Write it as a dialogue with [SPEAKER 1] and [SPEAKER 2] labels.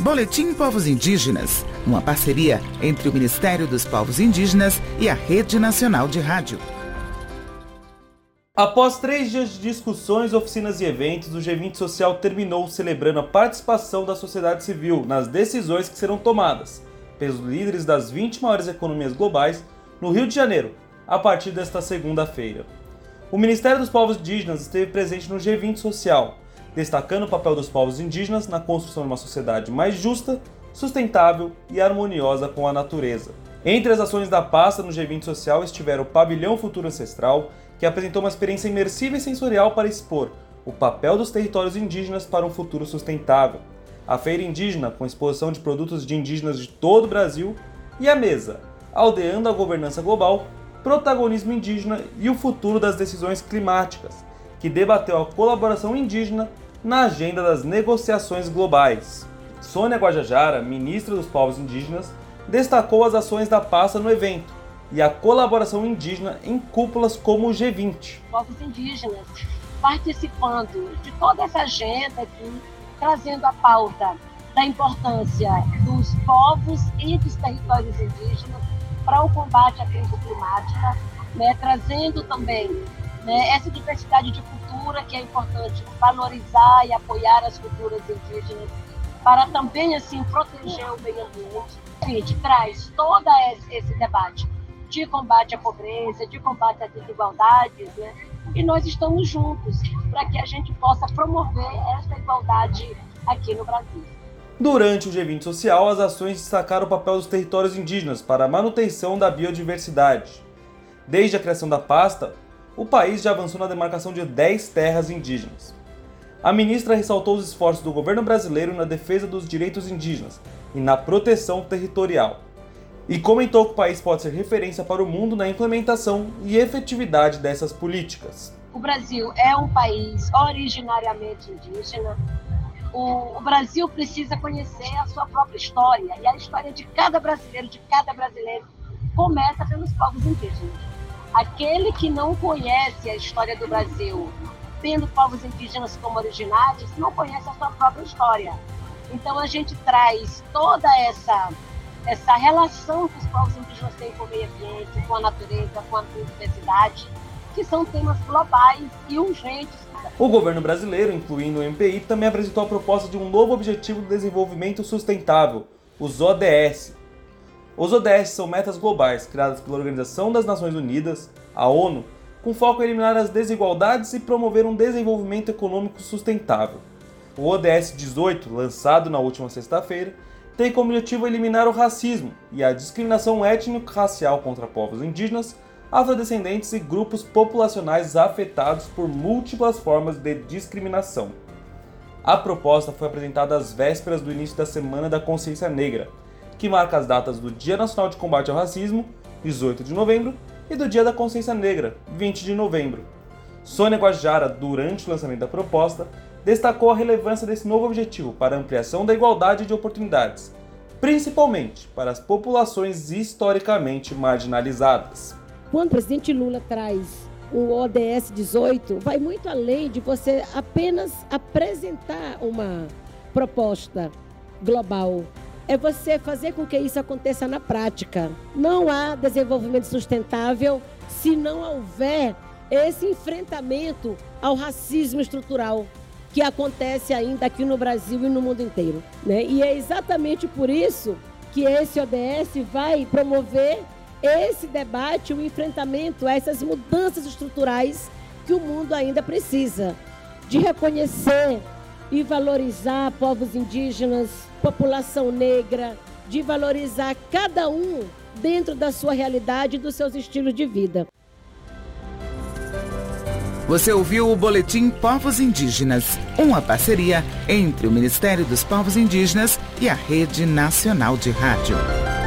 [SPEAKER 1] Boletim Povos Indígenas, uma parceria entre o Ministério dos Povos Indígenas e a Rede Nacional de Rádio.
[SPEAKER 2] Após 3 dias de discussões, oficinas e eventos, o G20 Social terminou celebrando a participação da sociedade civil nas decisões que serão tomadas pelos líderes das 20 maiores economias globais no Rio de Janeiro, a partir desta segunda-feira. O Ministério dos Povos Indígenas esteve presente no G20 Social, destacando o papel dos povos indígenas na construção de uma sociedade mais justa, sustentável e harmoniosa com a natureza. Entre as ações da pasta no G20 Social estiveram o Pavilhão Futuro Ancestral, que apresentou uma experiência imersiva e sensorial para expor o papel dos territórios indígenas para um futuro sustentável, a Feira Indígena, com exposição de produtos de indígenas de todo o Brasil, e a Mesa, Aldeando a Governança Global, Protagonismo Indígena e o Futuro das Decisões Climáticas, que debateu a colaboração indígena na agenda das negociações globais. Sônia Guajajara, ministra dos Povos Indígenas, destacou as ações da pasta no evento e a colaboração indígena em cúpulas como o G20.
[SPEAKER 3] Povos indígenas participando de toda essa agenda aqui, trazendo a pauta da importância dos povos e dos territórios indígenas para o combate à crise climática, trazendo também essa diversidade de cultura que é importante valorizar e apoiar as culturas indígenas para também assim proteger o meio ambiente. A gente traz todo esse debate de combate à pobreza, de combate às desigualdades, e nós estamos juntos para que a gente possa promover essa igualdade aqui no Brasil.
[SPEAKER 2] Durante o G20 Social, as ações destacaram o papel dos territórios indígenas para a manutenção da biodiversidade. Desde a criação da pasta, o país já avançou na demarcação de 10 terras indígenas. A ministra ressaltou os esforços do governo brasileiro na defesa dos direitos indígenas e na proteção territorial, e comentou que o país pode ser referência para o mundo na implementação e efetividade dessas políticas.
[SPEAKER 3] O Brasil é um país originariamente indígena. O Brasil precisa conhecer a sua própria história, e a história de cada brasileiro começa pelos povos indígenas. Aquele que não conhece a história do Brasil, tendo povos indígenas como originários, não conhece a sua própria história. Então a gente traz toda essa relação que os povos indígenas têm com o meio ambiente, com a natureza, com a biodiversidade, que são temas globais e urgentes.
[SPEAKER 2] O governo brasileiro, incluindo o MPI, também apresentou a proposta de um novo Objetivo de Desenvolvimento Sustentável, os ODS. Os ODS são metas globais criadas pela Organização das Nações Unidas, a ONU, com foco em eliminar as desigualdades e promover um desenvolvimento econômico sustentável. O ODS 18, lançado na última sexta-feira, tem como objetivo eliminar o racismo e a discriminação étnico-racial contra povos indígenas, afrodescendentes e grupos populacionais afetados por múltiplas formas de discriminação. A proposta foi apresentada às vésperas do início da Semana da Consciência Negra, que marca as datas do Dia Nacional de Combate ao Racismo, 18 de novembro, e do Dia da Consciência Negra, 20 de novembro. Sônia Guajajara, durante o lançamento da proposta, destacou a relevância desse novo objetivo para a ampliação da igualdade de oportunidades, principalmente para as populações historicamente marginalizadas.
[SPEAKER 4] Quando o presidente Lula traz o ODS 18, vai muito além de você apenas apresentar uma proposta global. É você fazer com que isso aconteça na prática. Não há desenvolvimento sustentável se não houver esse enfrentamento ao racismo estrutural que acontece ainda aqui no Brasil e no mundo inteiro, E é exatamente por isso que esse ODS vai promover esse debate, o enfrentamento a essas mudanças estruturais que o mundo ainda precisa, de reconhecer e valorizar povos indígenas, população negra, de valorizar cada um dentro da sua realidade e dos seus estilos de vida.
[SPEAKER 1] Você ouviu o Boletim Povos Indígenas, uma parceria entre o Ministério dos Povos Indígenas e a Rede Nacional de Rádio.